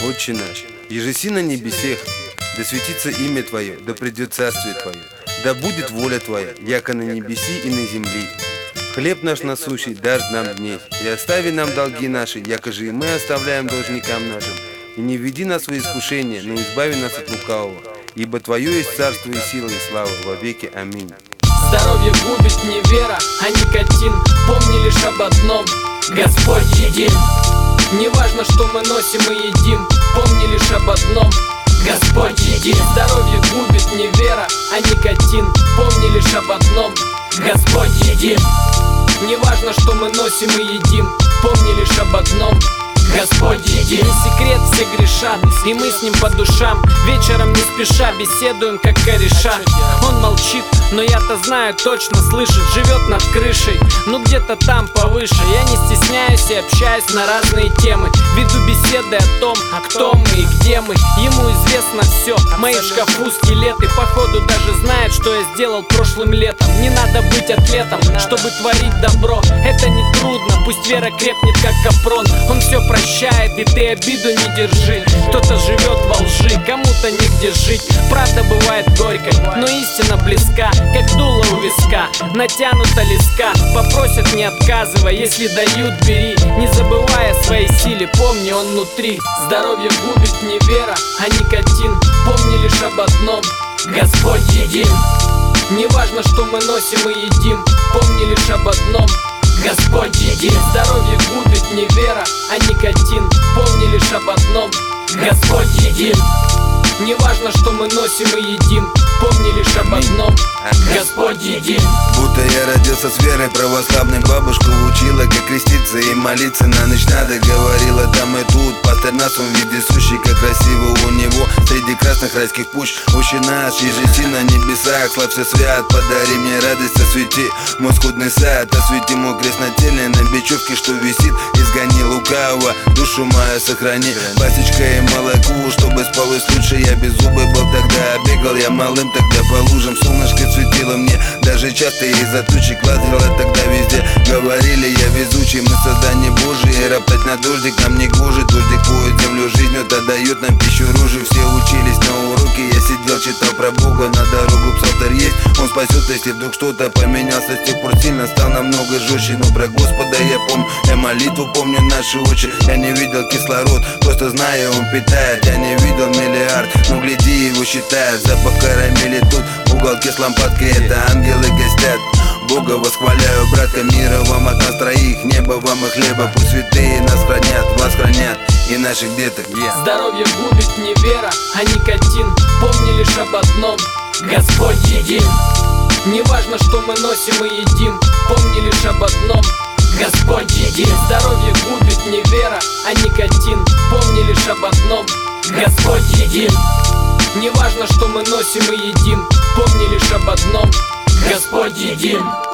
Отче наш, ежеси на небесех, да светится имя Твое, да придет царствие Твое, да будет воля Твоя, яко на небеси и на земли. Хлеб наш насущий дашь нам днесь, и остави нам долги наши, яко же и мы оставляем должникам нашим. И не введи нас в искушение, но избави нас от лукавого, ибо Твое есть царство и сила и слава во веки. Аминь. Здоровье губит не вера, а никотин. Помни лишь об одном: Господь един. Не важно, что мы носим и едим, помни лишь об одном: Господь един. Здоровье губит не вера, а никотин. Помни лишь об одном: Господь един. Не важно, что мы носим и едим, помни лишь об одном: Господь един. Не секрет, все грешат, и мы с ним по душам. Вечером не спеша беседуем, как кореша. Он молчит, но я-то знаю точно, слышит, живет над крышей, ну где-то там повыше. Я не стесняюсь и общаюсь на разные темы, веду беседы о том, кто мы и где мы. Ему известно все, мои в шкафу скелеты. Походу даже знает, что я сделал прошлым летом. Не надо быть атлетом, чтобы творить добро. Это не трудно, пусть вера крепнет, как капрон. Он все прощает, и ты обиду не держи. Кто-то живет во лжи, кому-то негде жить. Правда бывает горькой, но истина близка, как дуло у виска, натянута леска. Попросят, не отказывай, если дают, бери. Не забывай о своей силе, помни, он внутри. Здоровье губит не вера, а никотин. Помни лишь об одном: Господь един. Не важно, что мы носим и едим, помни лишь об одном: Господь един. Здоровье губит не вера, а никотин. Помни лишь об одном: Господь един. Не важно, что мы носим и едим, помни лишь об одном: Господь един. Будто я родился с верой православной, бабушка учила, как креститься и молиться на ночь надо. Говорила там и тут, пастырь нас он вездесущий, как красиво у него среди красных райских пущ. Отче наш, ежеси на небесах, славься свят, подари мне радость, освети мой скудный сад. Освети мой крест нательный на бечевке, что висит, изгони лукавого, душу мою сохрани. Пасечка и молоку, чтобы спалось лучше. Я без зубы был тогда, бегал я малым тогда по лужам. Солнышко светило мне, даже часто из-за тучек лазила тогда везде. Говорили, я везучий, мы создание Божие, роптать на дождик нам не гоже. Дождик поет землю жизнью, да дает нам пищу ружью. Все учились на уроке, я сидел, читал про Бога. На дорогу псалтырь есть, он спасет, если вдруг что-то поменялся. С тех пор сильно стал намного жестче, но про Господа я помню, я молитву помню наши очи. Я не видел кислород, просто знаю, он питает. Я не видел миллиард, но гляди, его считают. Запах карамели тут, в уголке с лампадкой, это ангелы гостят. Бога восхваляю, братка, мира вам от нас троих, небо вам и хлеба. Пусть святые нас хранят, вас хранят и наших деток. Здоровье губит не вера, а никотин. Помни лишь об одном: Господь един. Не важно, что мы носим и едим, помни лишь об одном: Господь един. Здоровье губит не вера, а никотин. Помни лишь об одном: Господь един. Не важно, что мы носим и едим, помни лишь об одном: Господь един.